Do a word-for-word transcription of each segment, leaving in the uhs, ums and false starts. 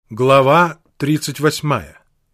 Глава тридцать восьмая.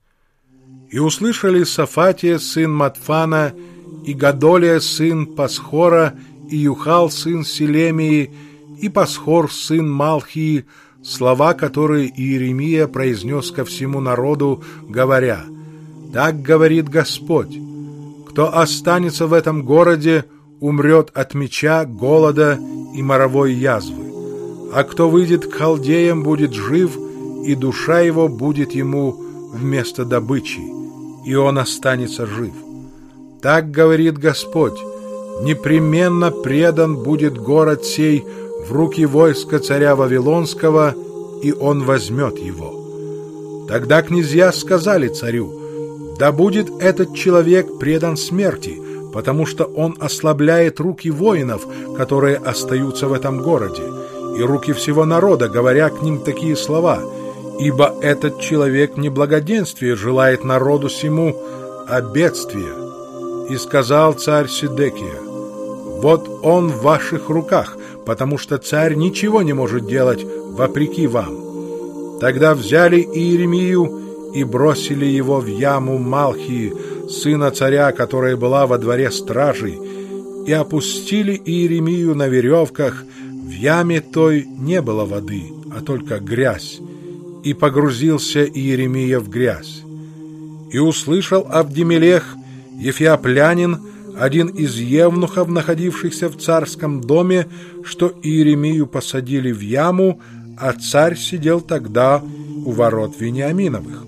«И услышали Сафатия, сын Матфана, и Гадолия, сын Пасхора, и Юхал, сын Селемии, и Пасхор, сын Малхии, слова, которые Иеремия произнес ко всему народу, говоря: «Так говорит Господь: кто останется в этом городе, умрет от меча, голода и моровой язвы, а кто выйдет к халдеям, будет жив, и душа его будет ему вместо добычи, и он останется жив. Так говорит Господь: непременно предан будет город сей в руки войска царя Вавилонского, и он возьмет его». Тогда князья сказали царю: «Да будет этот человек предан смерти, потому что он ослабляет руки воинов, которые остаются в этом городе, и руки всего народа, говоря к ним такие слова: ибо этот человек не благоденствия желает народу сему, а бедствия». И сказал царь Седекия: «Вот он в ваших руках, потому что царь ничего не может делать вопреки вам». Тогда взяли Иеремию и бросили его в яму Малхии, сына царя, которая была во дворе стражей, и опустили Иеремию на веревках. В яме той не было воды, а только грязь, и погрузился Иеремия в грязь. И услышал Авдемелех, ефиоплянин, один из евнухов, находившихся в царском доме, что Иеремию посадили в яму, а царь сидел тогда у ворот Вениаминовых.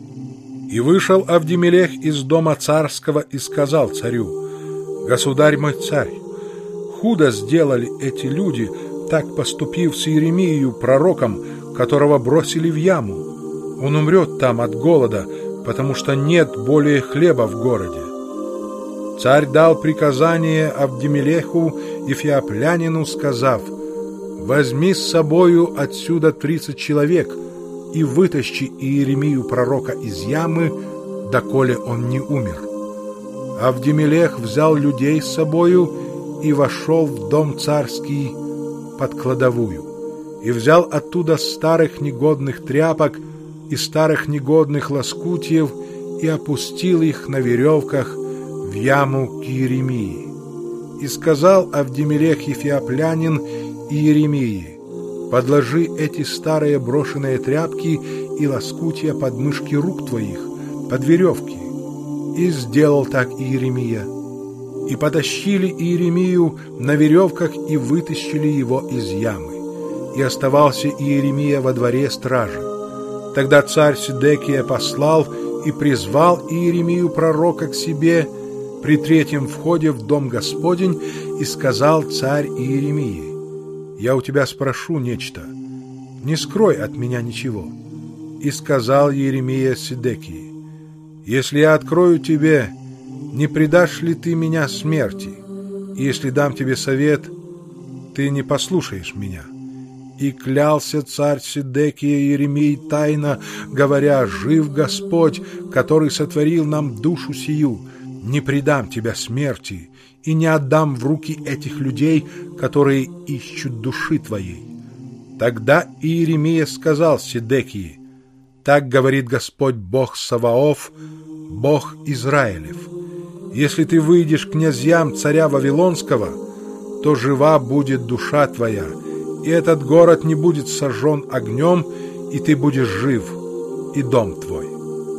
И вышел Авдемелех из дома царского и сказал царю: «Государь мой царь, худо сделали эти люди, так поступив с Иеремией пророком, которого бросили в яму. Он умрет там от голода, потому что нет более хлеба в городе». Царь дал приказание Авдемелеху ефиоплянину, сказав: «Возьми с собою отсюда тридцать человек и вытащи Иеремию пророка из ямы, доколе он не умер». Авдемелех взял людей с собою и вошел в дом царский под кладовую, и взял оттуда старых негодных тряпок и старых негодных лоскутьев и опустил их на веревках в яму к Иеремии. И сказал Авдемелех ефиоплянин Иеремии: «Подложи эти старые брошенные тряпки и лоскутья под мышки рук твоих, под веревки». И сделал так Иеремия. И потащили Иеремию на веревках и вытащили его из ямы. И оставался Иеремия во дворе стражи. Тогда царь Седекия послал и призвал Иеремию пророка к себе при третьем входе в дом Господень, и сказал царь Иеремии: «Я у тебя спрошу нечто, не скрой от меня ничего». И сказал Иеремия Седекии: «Если я открою тебе, не предашь ли ты меня смерти? И если дам тебе совет, ты не послушаешь меня». И клялся царь Седекия Иеремии тайно, говоря: «Жив Господь, который сотворил нам душу сию, не предам тебя смерти и не отдам в руки этих людей, которые ищут души твоей». Тогда Иеремия сказал Седекии: «Так говорит Господь Бог Саваоф, Бог Израилев: если ты выйдешь к князьям царя Вавилонского, то жива будет душа твоя, и этот город не будет сожжен огнем, и ты будешь жив, и дом твой.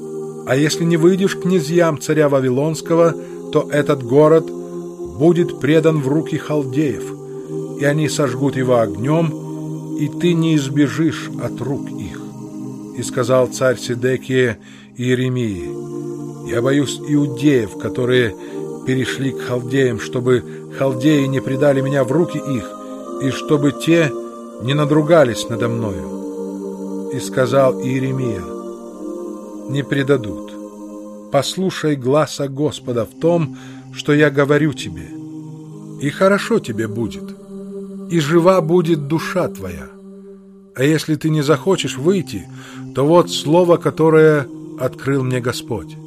А если не выйдешь к князьям царя Вавилонского, то этот город будет предан в руки халдеев, и они сожгут его огнем, и ты не избежишь от рук их». И сказал царь Седекия Иеремии: «Я боюсь иудеев, которые перешли к халдеям, чтобы халдеи не предали меня в руки их, и чтобы те не надругались надо мною». И сказал Иеремия: «Не предадут. Послушай гласа Господа в том, что я говорю тебе, и хорошо тебе будет, и жива будет душа твоя. А если ты не захочешь выйти, то вот слово, которое открыл мне Господь.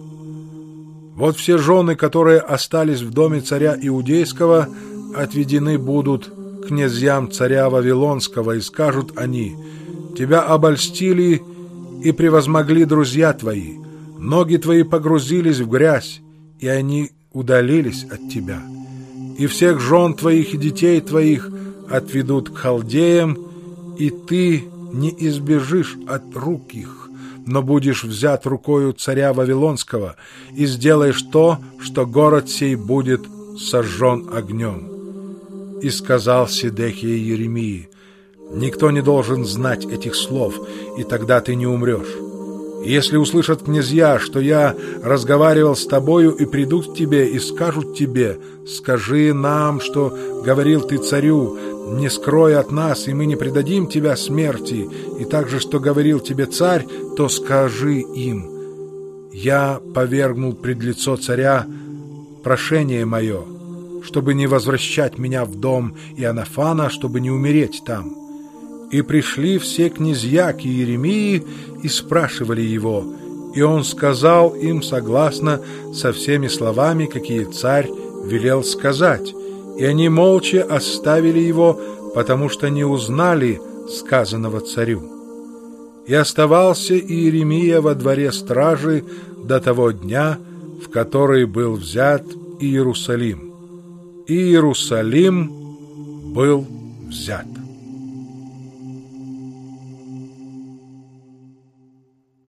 Вот все жены, которые остались в доме царя Иудейского, отведены будут князьям царя Вавилонского, и скажут они: тебя обольстили И превозмогли друзья твои, ноги твои погрузились в грязь, и они удалились от тебя. И всех жен твоих и детей твоих отведут к халдеям, и ты не избежишь от рук их, но будешь взят рукою царя Вавилонского, и сделаешь то, что город сей будет сожжен огнем». И сказал Сидехия Иеремии: «Никто не должен знать этих слов, и тогда ты не умрешь. Если услышат князья, что я разговаривал с тобою, и придут к тебе и скажут тебе: скажи нам, что говорил ты царю, не скрой от нас, и мы не предадим тебя смерти, и также, что говорил тебе царь, то скажи им: я повергнул пред лицо царя прошение мое, чтобы не возвращать меня в дом Иоаннафана, чтобы не умереть там». И пришли все князья к Иеремии и спрашивали его, и он сказал им согласно со всеми словами, какие царь велел сказать. И они молча оставили его, потому что не узнали сказанного царю. И оставался Иеремия во дворе стражи до того дня, в который был взят Иерусалим. И Иерусалим был взят.